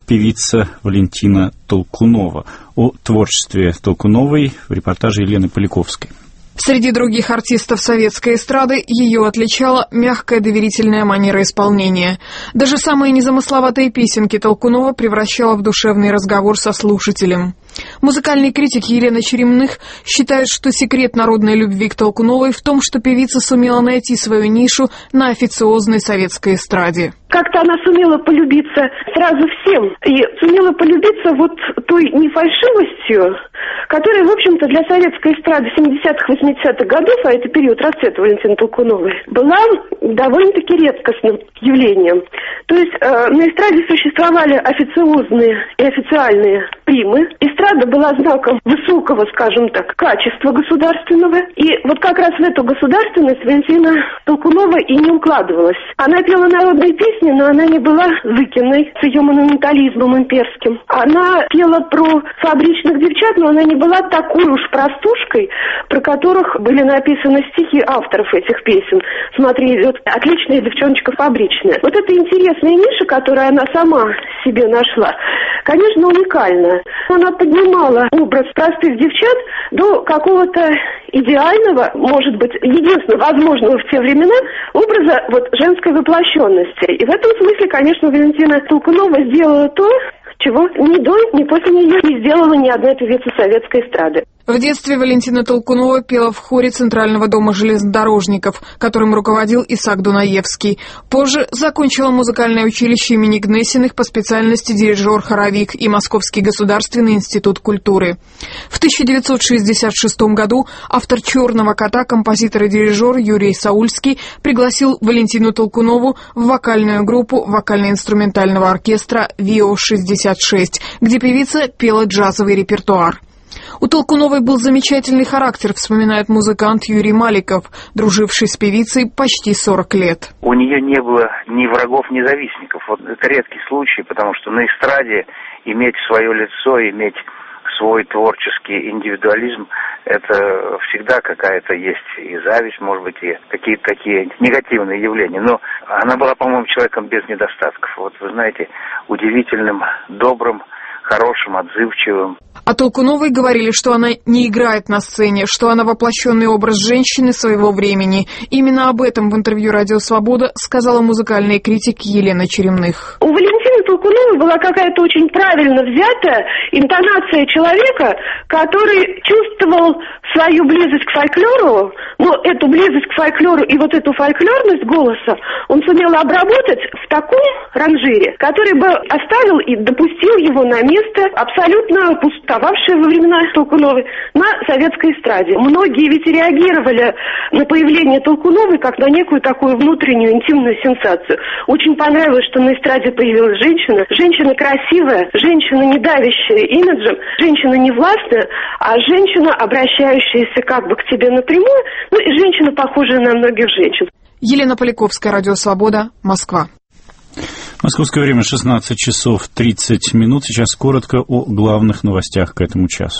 певица Валентина Толкунова. О творчестве Толкуновой в репортаже Елены Поляковской. Среди других артистов советской эстрады ее отличала мягкая доверительная манера исполнения. Даже самые незамысловатые песенки Толкунова превращала в душевный разговор со слушателем. Музыкальный критик Елена Черемных считает, что секрет народной любви к Толкуновой в том, что певица сумела найти свою нишу на официозной советской эстраде. Как-то она сумела полюбиться сразу всем. И сумела полюбиться вот той нефальшивостью, которая, в общем-то, для советской эстрады 70-х, 80-х годов, а это период расцвета Валентины Толкуновой, была довольно-таки редкостным явлением. То есть на эстраде существовали официозные и официальные примы. Эстрада была знаком высокого, скажем так, качества государственного. И вот как раз в эту государственность Валентина Толкунова и не укладывалась. Она пела народные песни, но она не была Зыкиной с ее монументализмом имперским. Она пела про фабричных девчат, но она не была такой уж простушкой, про которых были написаны стихи авторов этих песен. Смотри, идет отличная девчоночка фабричная. Вот эта интересная ниша, которую она сама себе нашла, конечно, уникальна. Она поднимала образ простых девчат до какого-то идеального, может быть, единственного возможного в те времена образа вот женской воплощенности. И в этом смысле, конечно, Валентина Толкунова сделала то, чего ни до, ни после нее не сделала ни одна певица советской эстрады. В детстве Валентина Толкунова пела в хоре Центрального дома железнодорожников, которым руководил Исаак Дунаевский. Позже закончила музыкальное училище имени Гнесиных по специальности дирижер-хоровик и Московский государственный институт культуры. В 1966 году автор «Черного кота», композитор и дирижер Юрий Саульский пригласил Валентину Толкунову в вокальную группу вокально-инструментального оркестра «ВИО-66», где певица пела джазовый репертуар. У Толкуновой был замечательный характер, вспоминает музыкант Юрий Маликов, друживший с певицей почти 40 лет. У нее не было ни врагов, ни завистников. Вот это редкий случай, потому что на эстраде иметь свое лицо, иметь свой творческий индивидуализм, это всегда какая-то есть и зависть, может быть, и какие-то такие негативные явления. Но она была, по-моему, человеком без недостатков. Вот вы знаете, удивительным, добрым, хорошим, отзывчивым. О Толкуновой говорили, что она не играет на сцене, что она воплощенный образ женщины своего времени. Именно об этом в интервью «Радио Свобода» сказала музыкальный критик Елена Черемных. У Валентины Толкуновой была какая-то очень правильно взятая интонация человека, который чувствовал свою близость к фольклору, но эту близость к фольклору и вот эту фольклорность голоса он сумел обработать в таком ранжире, который бы оставил и допустил его на место, абсолютно пустовавшее во времена Толкуновой, на советской эстраде. Многие ведь реагировали на появление Толкуновой как на некую такую внутреннюю интимную сенсацию. Очень понравилось, что на эстраде появилась женщина. Женщина красивая, женщина не давящая имиджем, женщина не властная, а женщина, обращающаяся как бы к тебе напрямую, ну и женщина, похожая на многих женщин. Елена Поляковская, Радио Свобода, Москва. Московское время 16 часов 30 минут. Сейчас коротко о главных новостях к этому часу.